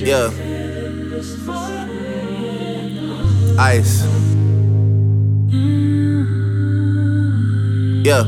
Yeah. Ice. Yeah.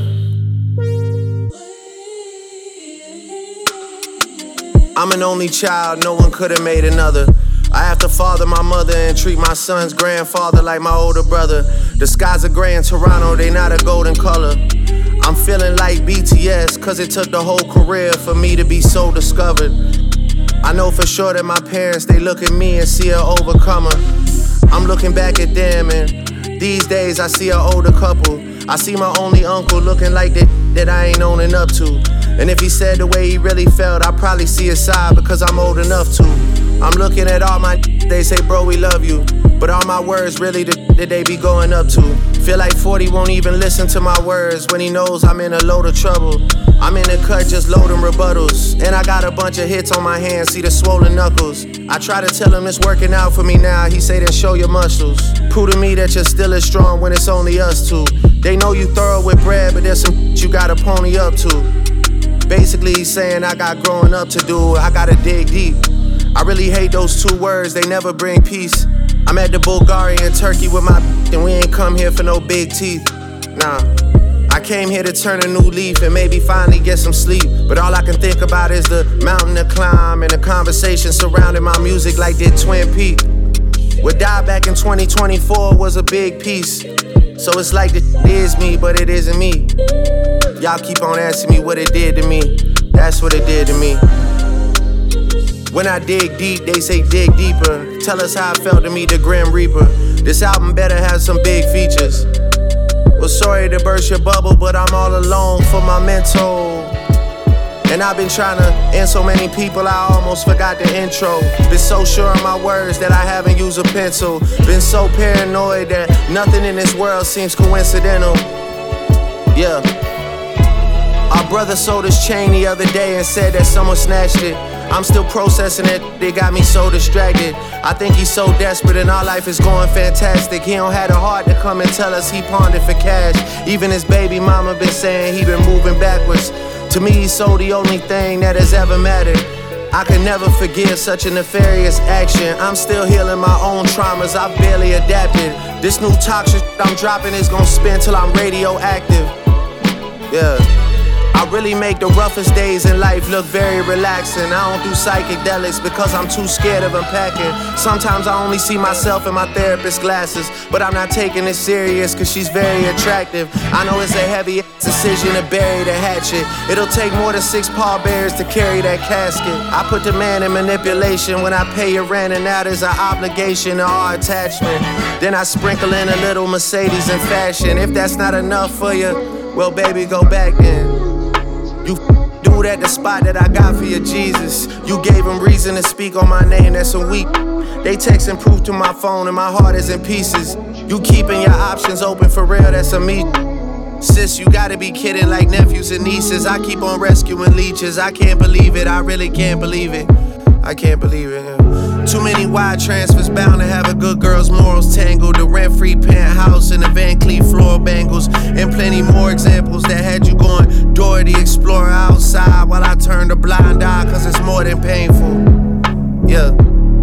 I'm an only child, no one could have made another. I have to father my mother and treat my son's grandfather like my older brother. The skies are gray in Toronto, they not a golden color. I'm feeling like BTS, cause it took the whole career for me to be so discovered. I know for sure that my parents, they look at me and see an overcomer. I'm looking back at them and these days I see an older couple. I see my only uncle looking like that I ain't owning up to. And if he said the way he really felt, I probably see his side because I'm old enough to. I'm looking at all my they say, bro, we love you. But all my words really that they be going up to. Feel like 40 won't even listen to my words when he knows I'm in a load of trouble. I'm in the cut just loading rebuttals. And I got a bunch of hits on my hands, see the swollen knuckles. I try to tell him it's working out for me now. He say then show your muscles. Prove to me that you're still as strong when it's only us two. They know you thorough with bread, but there's some you gotta pony up to. Basically he's saying I got growing up to do, I gotta dig deep. I really hate those two words, they never bring peace. I'm at the Bulgaria and Turkey with my and we ain't come here for no big teeth. Nah, I came here to turn a new leaf and maybe finally get some sleep. But all I can think about is the mountain to climb and the conversation surrounding my music like did Twin Peaks. What died back in 2024 was a big piece. So it's like it is me, but it isn't me. Y'all keep on asking me what it did to me. That's what it did to me. When I dig deep, they say dig deeper. Tell us how it felt to meet the Grim Reaper. This album better have some big features. Well, sorry to burst your bubble, but I'm all alone for my mental. And I've been trying to end so many people, I almost forgot the intro. Been so sure of my words that I haven't used a pencil. Been so paranoid that nothing in this world seems coincidental. Yeah. Our brother sold his chain the other day and said that someone snatched it. I'm still processing it, they got me so distracted. I think he's so desperate and our life is going fantastic. He don't have the heart to come and tell us he pawned it for cash. Even his baby mama been saying he been moving backwards. To me, he's so the only thing that has ever mattered. I can never forgive such a nefarious action. I'm still healing my own traumas, I've barely adapted. This new toxic I'm dropping is gonna spin till I'm radioactive. Yeah. I really make the roughest days in life look very relaxing. I don't do psychedelics because I'm too scared of unpacking. Sometimes I only see myself in my therapist's glasses, but I'm not taking it serious cause she's very attractive. I know it's a heavy decision to bury the hatchet. It'll take more than 6 pallbearers to carry that casket. I put the man in manipulation when I pay your rent, and that is an obligation to our attachment. Then I sprinkle in a little Mercedes in fashion. If that's not enough for you, well baby, go back then. You do that the spot that I got for you, Jesus. You gave him reason to speak on my name, that's a week. They texting proof to my phone and my heart is in pieces. You keeping your options open for real, that's a me. Sis, you gotta be kidding, like nephews and nieces. I keep on rescuing leeches, I can't believe it, I really can't believe it. I can't believe it. Too many wide transfers, bound to have a good girl's morals tangled. The rent-free penthouse and the Van Cleef floor bangles. And plenty more examples that had you going Dora the Explorer outside while I turned a blind eye cause it's more than painful. Yeah.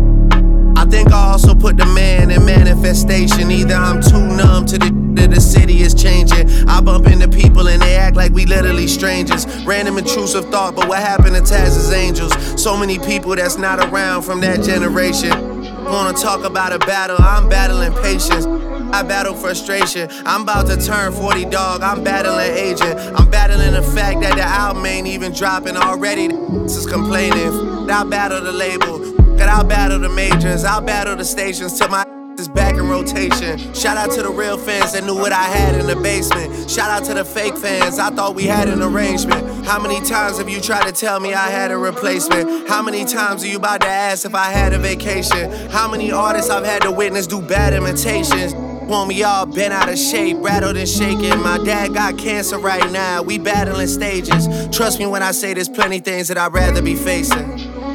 I think I also put the man in manifestation. Either I'm too numb to the city is changing. I bump into people and they act like we literally strangers. Random intrusive thought, but what happened to Taz's Angels? So many people that's not around from that generation. Wanna talk about a battle, I'm battling patience. I battle frustration. I'm about to turn 40, dog. I'm battling aging. I'm battling the fact that the album ain't even dropping already. This is complaining. I'll battle the label. I'll battle the majors. I'll battle the stations till my is back in rotation. Shout out to the real fans that knew what I had in the basement. Shout out to the fake fans, I thought we had an arrangement. How many times have you tried to tell me I had a replacement? How many times are you about to ask if I had a vacation? How many artists I've had to witness do bad imitations? Want me all bent out of shape, rattled and shaking. My dad got cancer right now, we battling stages. Trust me when I say there's plenty things that I'd rather be facing.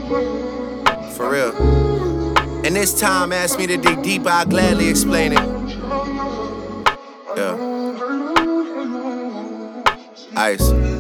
For real. And this time, ask me to dig deeper, I'll gladly explain it. Yeah. Ice.